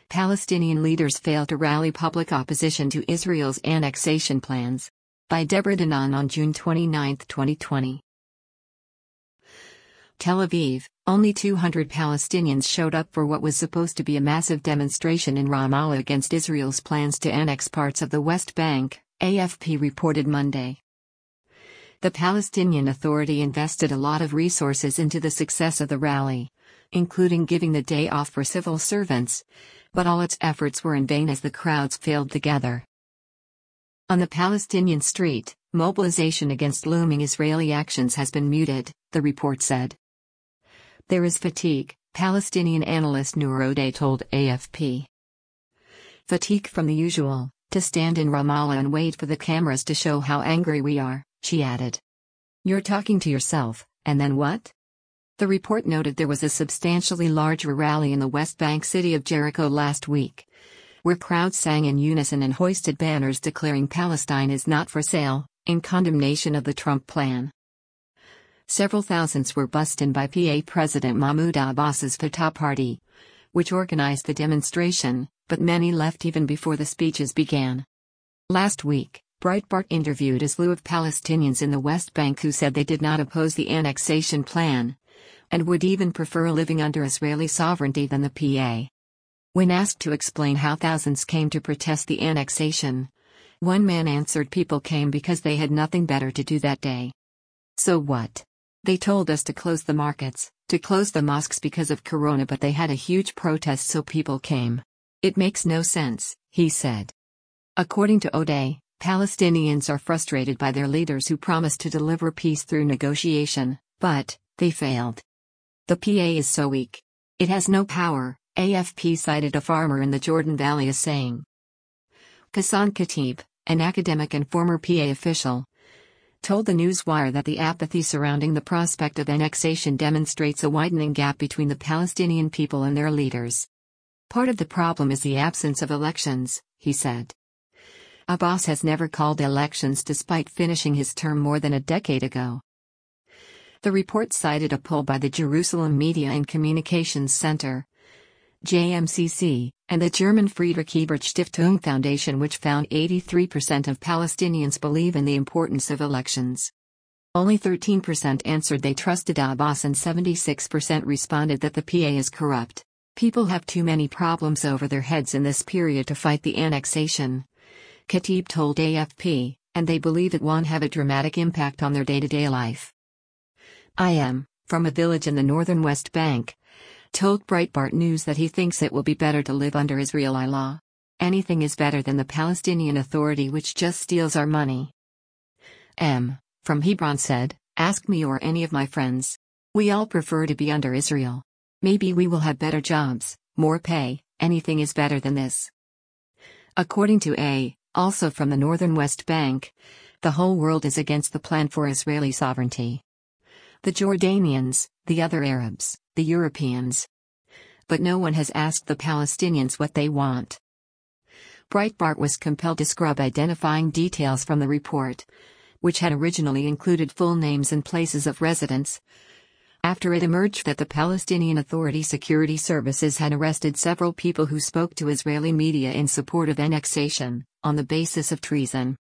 Palestinian leaders fail to rally public opposition to Israel's annexation plans. By Deborah Danan on June 29, 2020. Tel Aviv, only 200 Palestinians showed up for what was supposed to be a massive demonstration in Ramallah against Israel's plans to annex parts of the West Bank, AFP reported Monday. The Palestinian Authority invested a lot of resources into the success of the rally, including giving the day off for civil servants, but all its efforts were in vain as the crowds failed to gather. On the Palestinian street, mobilization against looming Israeli actions has been muted, the report said. There is fatigue, Palestinian analyst Noor Odeh told AFP. Fatigue from the usual, to stand in Ramallah and wait for the cameras to show how angry we are, she added. You're talking to yourself, and then what? The report noted there was a substantially larger rally in the West Bank city of Jericho last week, where crowds sang in unison and hoisted banners declaring Palestine is not for sale, in condemnation of the Trump plan. Several thousands were bussed in by PA President Mahmoud Abbas's Fatah Party, which organized the demonstration, but many left even before the speeches began. Last week, Breitbart interviewed a slew of Palestinians in the West Bank who said they did not oppose the annexation plan, and would even prefer living under Israeli sovereignty than the PA. When asked to explain how thousands came to protest the annexation, one man answered people came because they had nothing better to do that day. So what? They told us to close the markets, to close the mosques because of Corona, but they had a huge protest so people came. It makes no sense, he said. According to Odeh, Palestinians are frustrated by their leaders who promised to deliver peace through negotiation, but they failed. The PA is so weak. It has no power, AFP cited a farmer in the Jordan Valley as saying. Ghassan Khatib, an academic and former PA official, told the Newswire that the apathy surrounding the prospect of annexation demonstrates a widening gap between the Palestinian people and their leaders. Part of the problem is the absence of elections, he said. Abbas has never called elections despite finishing his term more than a decade ago. The report cited a poll by the Jerusalem Media and Communications Center, JMCC, and the German Friedrich Ebert Stiftung Foundation, which found 83% of Palestinians believe in the importance of elections. Only 13% answered they trusted Abbas and 76% responded that the PA is corrupt. People have too many problems over their heads in this period to fight the annexation, Khatib told AFP, and they believe it won't have a dramatic impact on their day-to-day life. I am, from a village in the northern West Bank, told Breitbart News that he thinks it will be better to live under Israeli law. Anything is better than the Palestinian Authority which just steals our money. M, from Hebron said, ask me or any of my friends. We all prefer to be under Israel. Maybe we will have better jobs, more pay, anything is better than this. According to A, also from the northern West Bank, the whole world is against the plan for Israeli sovereignty. The Jordanians, the other Arabs, the Europeans. But no one has asked the Palestinians what they want. Breitbart was compelled to scrub identifying details from the report, which had originally included full names and places of residence, after it emerged that the Palestinian Authority Security Services had arrested several people who spoke to Israeli media in support of annexation, on the basis of treason.